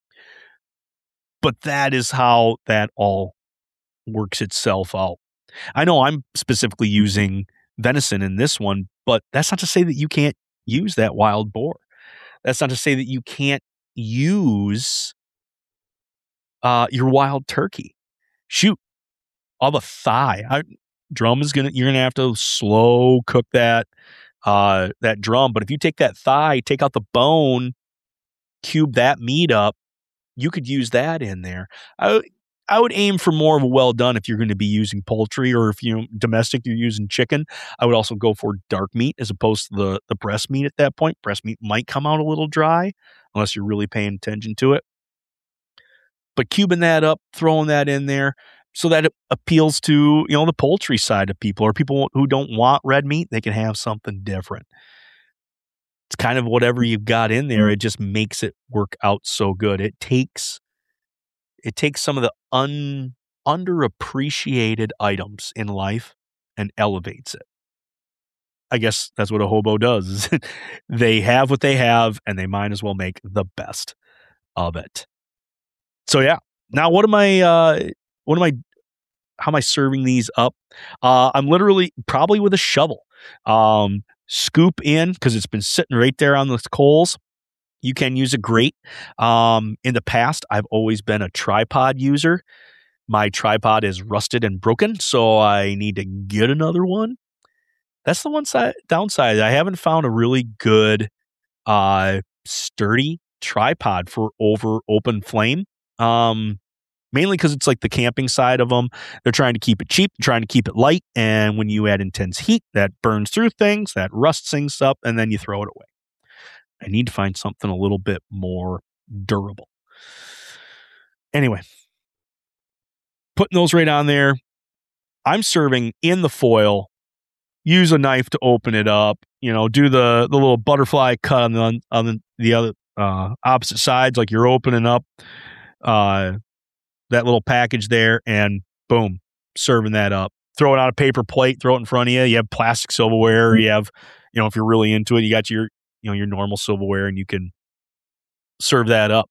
But that is how that all works itself out. I know I'm specifically using venison in this one, but that's not to say that you can't use that wild boar. That's not to say that you can't use uh, your wild turkey. Shoot, all the thigh. I, drum is gonna. You're gonna have to slow cook that uh, that drum. But if you take that thigh, take out the bone, cube that meat up, you could use that in there. I I would aim for more of a well done if you're going to be using poultry, or if you're domestic, you're using chicken. I would also go for dark meat as opposed to the the breast meat at that point. Breast meat might come out a little dry unless you're really paying attention to it. But cubing that up, throwing that in there, so that it appeals to, you know, the poultry side of people, or people who don't want red meat, they can have something different. It's kind of whatever you've got in there. It just makes it work out so good. It takes it takes some of the un, underappreciated items in life and elevates it. I guess that's what a hobo does. Is they have what they have, and they might as well make the best of it. So yeah. Now, what am I? Uh, what am I? How am I serving these up? Uh, I'm literally probably with a shovel. Um, scoop in because it's been sitting right there on the coals. You can use a grate. Um, in the past, I've always been a tripod user. My tripod is rusted and broken, so I need to get another one. That's the one side downside. I haven't found a really good, uh, sturdy tripod for over open flame. Um, mainly because it's like the camping side of them. They're trying to keep it cheap, trying to keep it light, and when you add intense heat, that burns through things, that rusts things up, and then you throw it away. I need to find something a little bit more durable. Anyway, putting those right on there. I'm serving in the foil. Use a knife to open it up. You know, do the the little butterfly cut on the on the, the other uh, opposite sides, like you're opening up uh, that little package there, and boom, serving that up. Throw it on a paper plate. Throw it in front of you. You have plastic silverware. You have, you know, if you're really into it, you got your you know your normal silverware, and you can serve that up.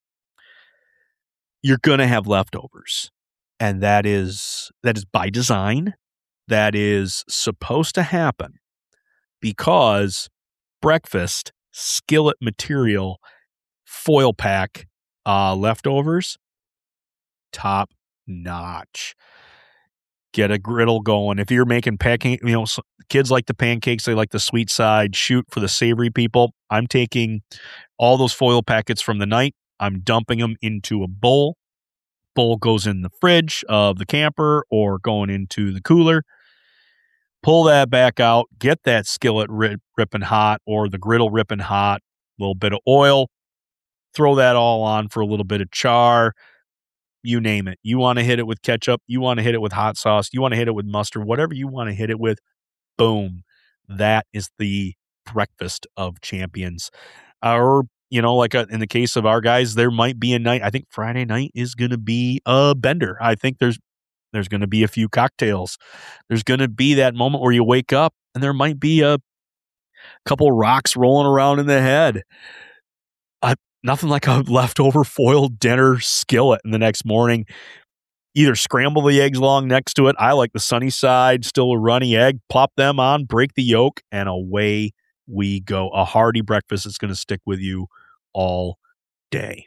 You're gonna have leftovers, and that is that is by design. That is supposed to happen because breakfast, skillet material, foil pack, uh, leftovers, top notch. Get a griddle going. If you're making packing, you know, kids like the pancakes, they like the sweet side. Shoot for the savory people. I'm taking all those foil packets from the night. I'm dumping them into a bowl. Bowl goes in the fridge of the camper or going into the cooler. Pull that back out, get that skillet rip, ripping hot or the griddle ripping hot, a little bit of oil, throw that all on for a little bit of char, you name it. You want to hit it with ketchup, you want to hit it with hot sauce, you want to hit it with mustard, whatever you want to hit it with, boom. That is the breakfast of champions. Or, you know, like a, in the case of our guys, there might be a night, I think Friday night is going to be a bender. I think there's There's going to be a few cocktails. There's going to be that moment where you wake up and there might be a couple rocks rolling around in the head. Uh, nothing like a leftover foil dinner skillet in the next morning. Either scramble the eggs along next to it. I like the sunny side, still a runny egg. Plop them on, break the yolk, and away we go. A hearty breakfast that's going to stick with you all day.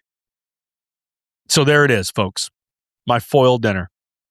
So there it is, folks. My foil dinner.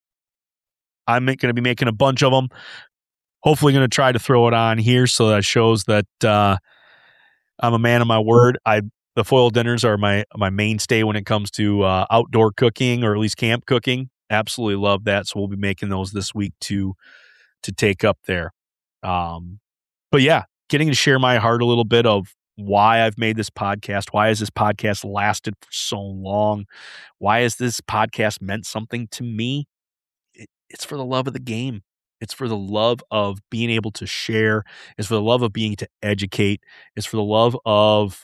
I'm going to be making a bunch of them. Hopefully going to try to throw it on here so that shows that uh, I'm a man of my word. I The foil dinners are my my mainstay when it comes to uh, outdoor cooking or at least camp cooking. Absolutely love that. So we'll be making those this week to, to take up there. Um, but yeah, getting to share my heart a little bit of why I've made this podcast. Why has this podcast lasted for so long? Why has this podcast meant something to me? It's for the love of the game. It's for the love of being able to share. It's for the love of being to educate. It's for the love of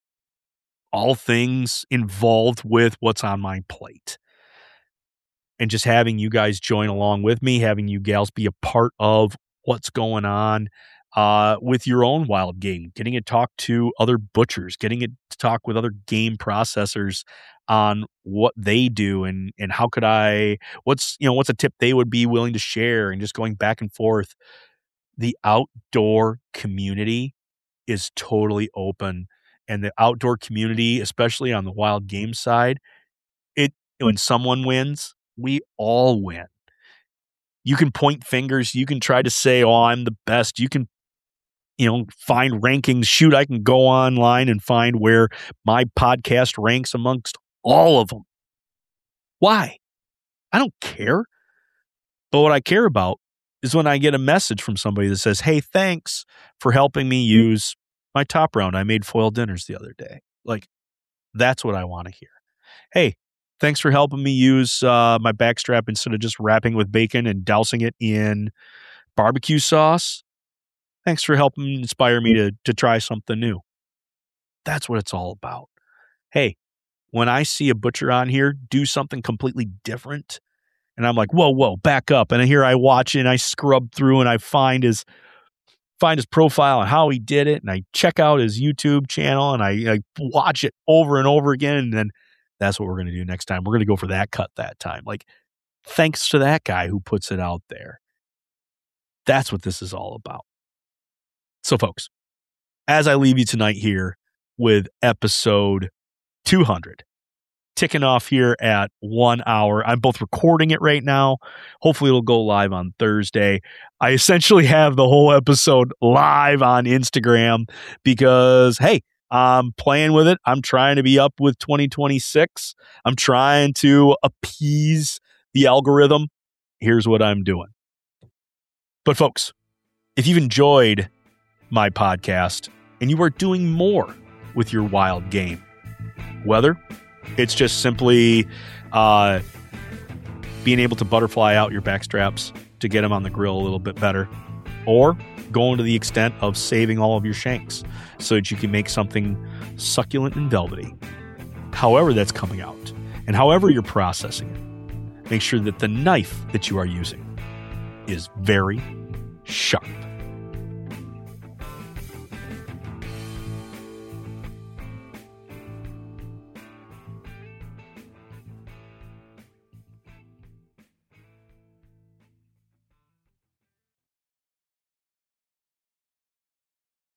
all things involved with what's on my plate. And just having you guys join along with me, having you gals be a part of what's going on uh, with your own wild game, getting to talk to other butchers, getting it to talk with other game processors on what they do and and how could I what's you know what's a tip they would be willing to share, and just going back and forth. The outdoor community is totally open, and the outdoor community, especially on the wild game side, it when someone wins, we all win. You can point fingers, you can try to say, oh, I'm the best, you can you know, find rankings. Shoot, I can go online and find where my podcast ranks amongst all of them. Why? I don't care. But what I care about is when I get a message from somebody that says, hey, thanks for helping me use my top round. I made foil dinners the other day. Like, that's what I want to hear. Hey, thanks for helping me use uh, my backstrap instead of just wrapping with bacon and dousing it in barbecue sauce. Thanks for helping inspire me to to try something new. That's what it's all about. Hey, when I see a butcher on here do something completely different, and I'm like, whoa, whoa, back up. And here I watch it and I scrub through and I find his find his profile and how he did it, and I check out his YouTube channel, and I, I watch it over and over again, and then that's what we're going to do next time. We're going to go for that cut that time. Like, thanks to that guy who puts it out there. That's what this is all about. So, folks, as I leave you tonight here with episode two hundred, ticking off here at one hour. I'm both recording it right now. Hopefully it'll go live on Thursday. I essentially have the whole episode live on Instagram because, hey, I'm playing with it. I'm trying to be up with twenty twenty-six. I'm trying to appease the algorithm. Here's what I'm doing. But folks, if you've enjoyed my podcast and you are doing more with your wild game, whether it's just simply uh, being able to butterfly out your back straps to get them on the grill a little bit better, or going to the extent of saving all of your shanks so that you can make something succulent and velvety. However that's coming out, and however you're processing it, make sure that the knife that you are using is very sharp.